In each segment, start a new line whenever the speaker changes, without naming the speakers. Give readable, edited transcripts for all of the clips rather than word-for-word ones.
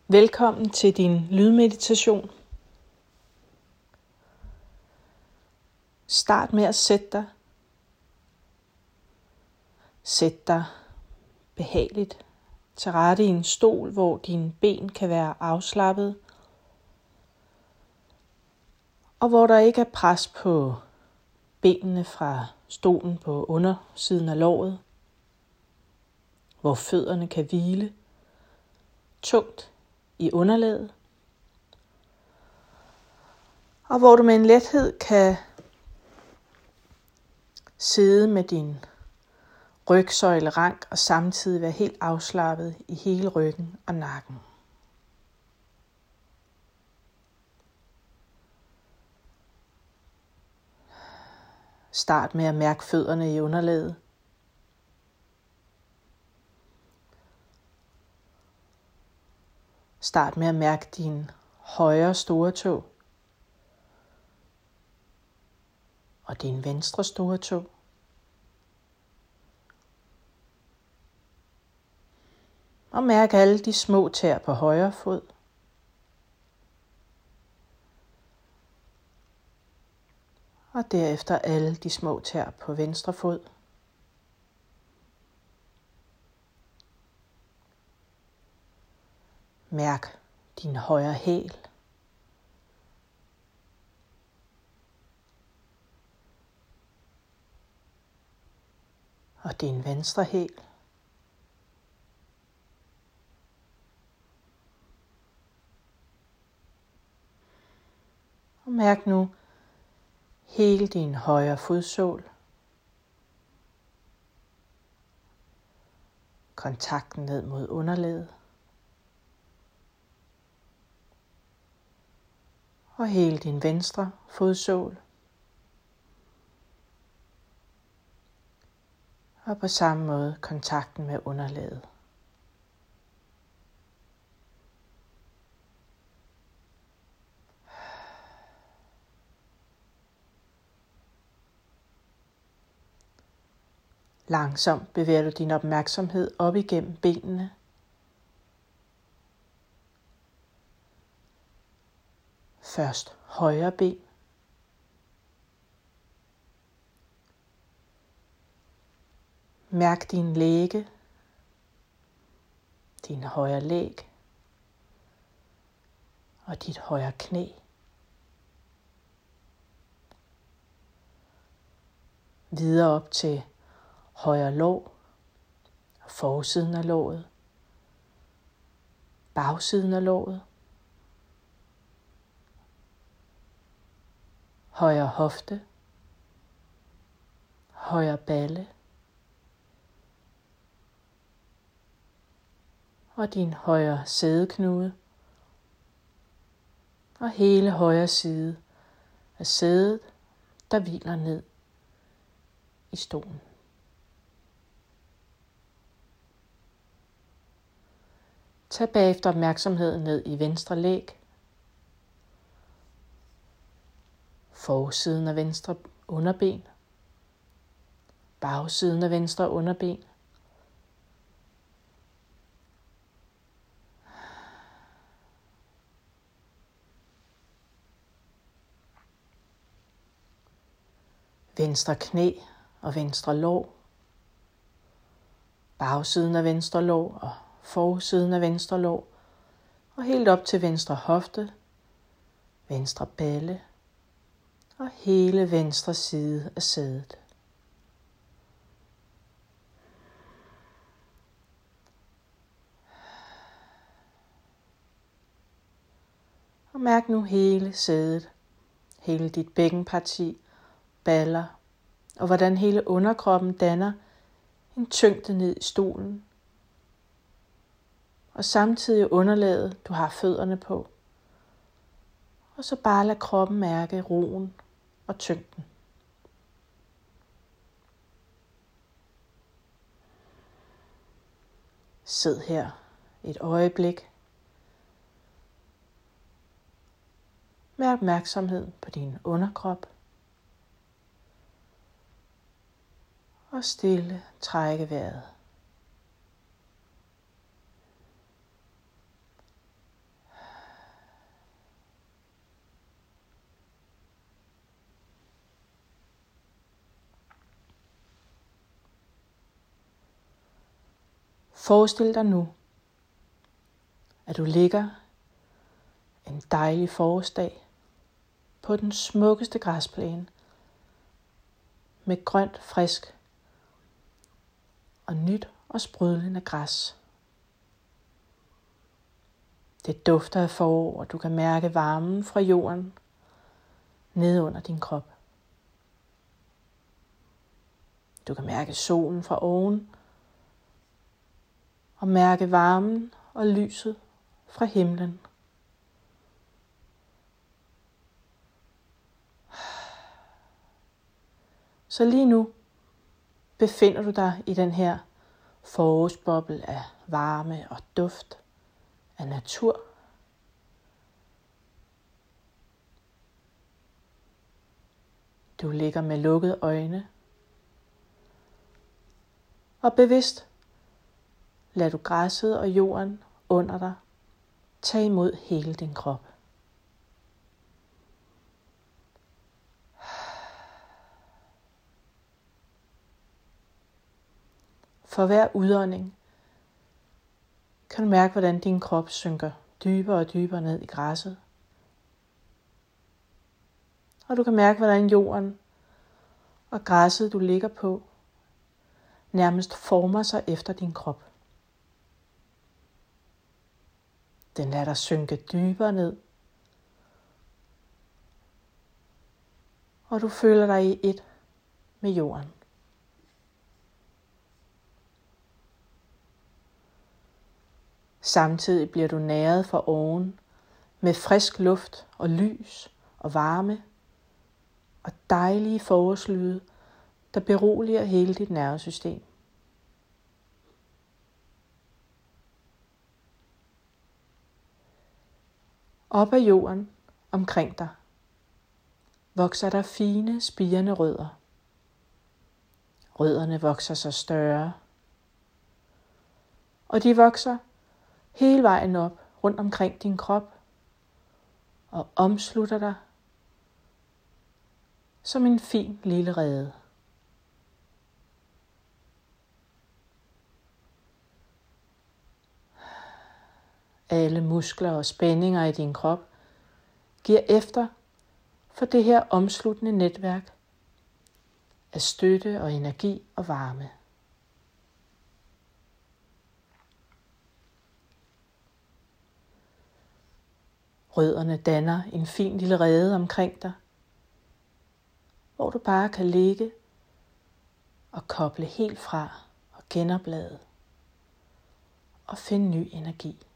Velkommen til din lydmeditation. Start med at sætte dig. Sæt dig behageligt til rette i en stol, hvor dine ben kan være afslappet, og hvor der ikke er pres på benene fra stolen på undersiden af låret, hvor fødderne kan hvile tungt i underlaget, og hvor du med en lethed kan sidde med din rygsøjle rank og samtidig være helt afslappet i hele ryggen og nakken. Start med at mærke fødderne i underlaget. Start med at mærke din højre store tå og din venstre store tå. Og mærk alle de små tæer på højre fod. Og derefter alle de små tæer på venstre fod. Mærk din højre hæl. Og din venstre hæl. Og mærk nu hele din højre fodsål. Kontakten ned mod underlaget. Og hele din venstre fodsål. Og på samme måde kontakten med underlaget. Langsomt bevæger du din opmærksomhed op igennem benene. Først højre ben. Mærk din læge, din højre læg og dit højre knæ. Videre op til højre lår, forsiden af låret, bagsiden af låret, højre hofte, højre balle og din højre sædeknude og hele højre side af sædet, der hviler ned i stolen. Tag bagefter opmærksomheden ned i venstre læg, forsiden af venstre underben, bagsiden af venstre underben, venstre knæ og venstre lår, bagsiden af venstre lår og forsiden af venstre lår, og helt op til venstre hofte, venstre balle og hele venstre side af sædet. Og mærk nu hele sædet, hele dit bækkenparti, baller, og hvordan hele underkroppen danner en tyngde ned i stolen. Og samtidig underlaget, du har fødderne på. Og så bare lad kroppen mærke roen og tyngden. Sid her et øjeblik med opmærksomhed på din underkrop. Og stille trække vejret. Forestil dig nu, at du ligger en dejlig forårsdag på den smukkeste græsplæne med grønt, frisk og nyt og sprudlende græs. Det dufter af forår, og du kan mærke varmen fra jorden nede under din krop. Du kan mærke solen fra oven og mærke varmen og lyset fra himlen. Så lige nu befinder du dig i den her forårsboble af varme og duft af natur. Du ligger med lukkede øjne og bevidst lader du græsset og jorden under dig tage imod hele din krop. For hver udånding kan du mærke, hvordan din krop synker dybere og dybere ned i græsset. Og du kan mærke, hvordan jorden og græsset, du ligger på, nærmest former sig efter din krop. Den lader dig synke dybere ned. Og du føler dig i et med jorden. Samtidig bliver du næret fra oven med frisk luft og lys og varme og dejlige forårslyde, der beroliger hele dit nervesystem. Op ad jorden omkring dig vokser der fine, spirende rødder. Rødderne vokser sig større, og de vokser hele vejen op rundt omkring din krop og omslutter dig som en fin lille rede. Alle muskler og spændinger i din krop giver efter for det her omsluttende netværk af støtte og energi og varme. Rødderne danner en fin lille rede omkring dig, hvor du bare kan ligge og koble helt fra og genoplade og finde ny energi.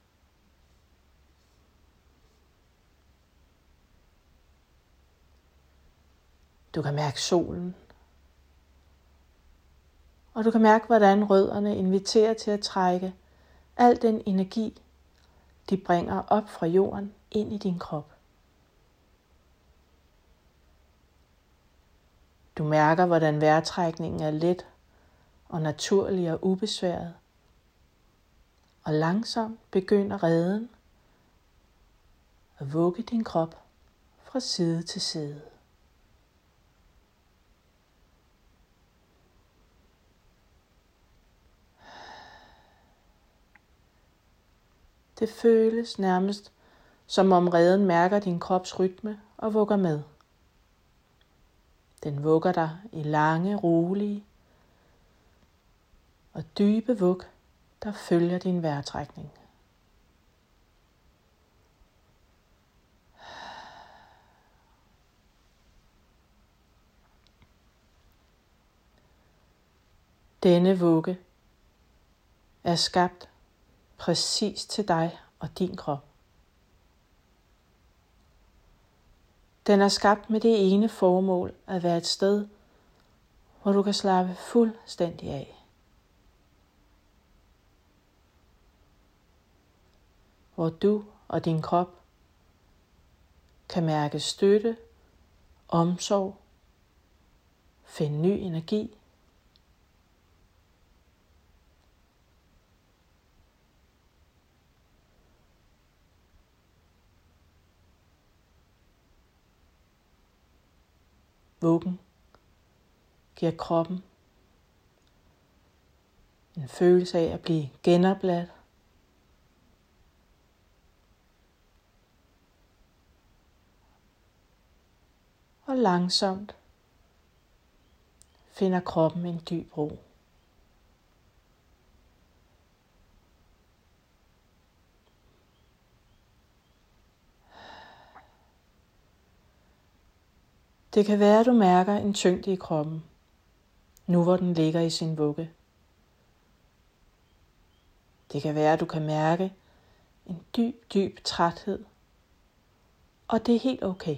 Du kan mærke solen, og du kan mærke, hvordan rødderne inviterer til at trække al den energi, de bringer op fra jorden ind i din krop. Du mærker, hvordan vejrtrækningen er let og naturlig og ubesværet, og langsomt begynder reden at vugge din krop fra side til side. Det føles nærmest, som om reden mærker din krops rytme og vugger med. Den vugger dig i lange, rolige og dybe vug, der følger din vejrtrækning. Denne vugge er skabt præcis til dig og din krop. Den er skabt med det ene formål at være et sted, hvor du kan slappe fuldstændig af. Hvor du og din krop kan mærke støtte, omsorg, finde ny energi, vuggen giver kroppen En følelse af at blive genopladt. Og langsomt finder kroppen en dyb ro. Det kan være, at du mærker en tyngde i kroppen, nu hvor den ligger i sin vugge. Det kan være, at du kan mærke en dyb, dyb træthed, og det er helt okay.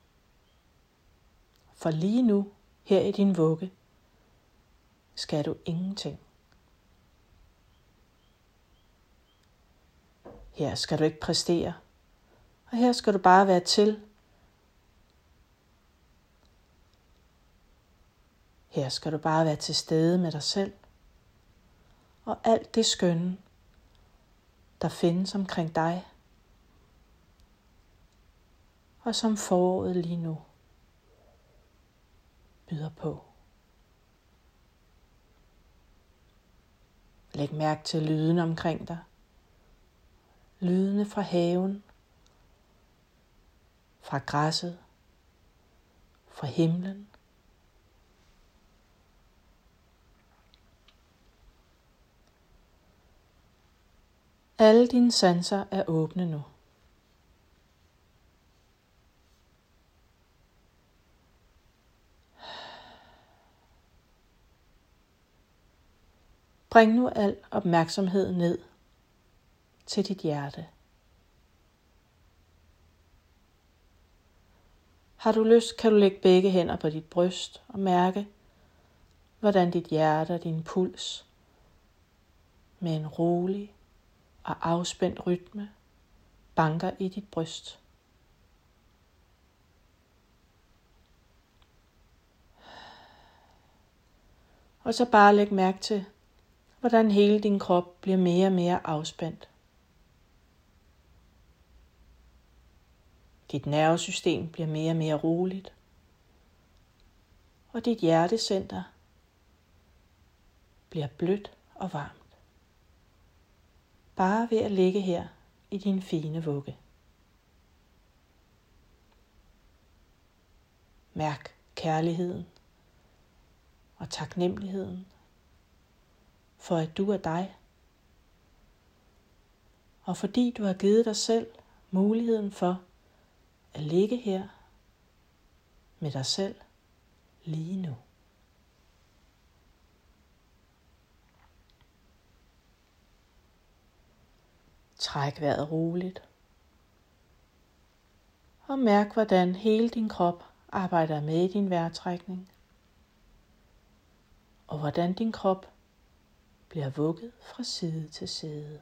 For lige nu, her i din vugge, skal du ingenting. Her skal du ikke præstere, og her skal du bare være til. Her skal du bare være til stede med dig selv, og alt det skønne, der findes omkring dig, og som foråret lige nu byder på. Læg mærke til lyden omkring dig. Lydene fra haven, fra græsset, fra himlen. Alle dine sanser er åbne nu. Bring nu al opmærksomhed ned til dit hjerte. Har du lyst, kan du lægge begge hænder på dit bryst og mærke, hvordan dit hjerte og din puls med en rolig og afspændt rytme banker i dit bryst. Og så bare læg mærke til, hvordan hele din krop bliver mere og mere afspændt. Dit nervesystem bliver mere og mere roligt, og dit hjertecenter bliver blødt og varmt. Bare ved at ligge her i din fine vugge. Mærk kærligheden og taknemmeligheden for at du er dig, og fordi du har givet dig selv muligheden for at ligge her med dig selv lige nu. Træk vejret roligt, og mærk hvordan hele din krop arbejder med i din vejrtrækning, og hvordan din krop bliver vugget fra side til side.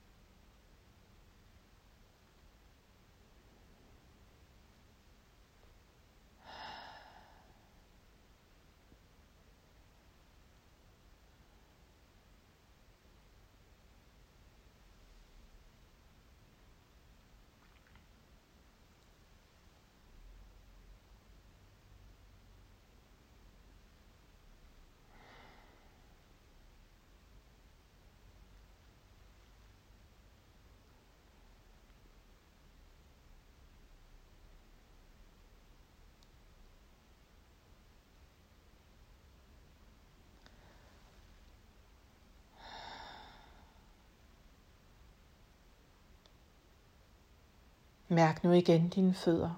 Mærk nu igen dine fødder.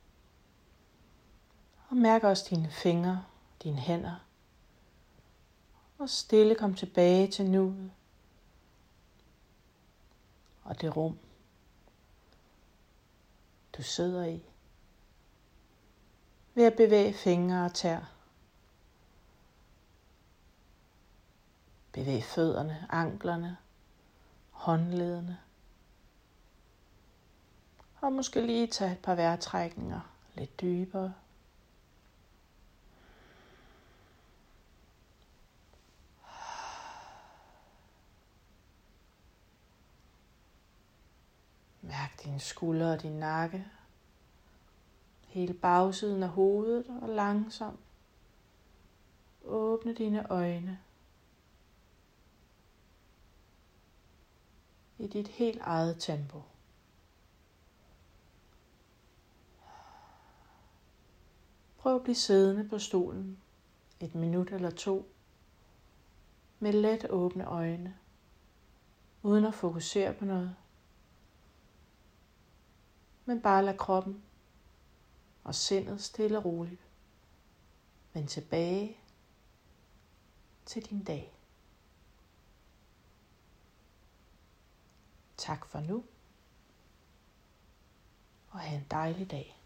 Og mærk også dine fingre, dine hænder. Og stille kom tilbage til nuet. Og det rum, du sidder i. Ved at bevæge fingre og tær. Bevæg fødderne, anklerne, håndledene. Og måske lige tage et par vejrtrækninger lidt dybere. Mærk dine skuldre og din nakke. Hele bagsiden af hovedet og langsomt åbne dine øjne. i dit helt eget tempo. Prøv at blive siddende på stolen 1 minut eller 2 med let åbne øjne, uden at fokusere på noget, men bare lad kroppen og sindet stille og roligt vende tilbage til din dag. Tak for nu, og have en dejlig dag.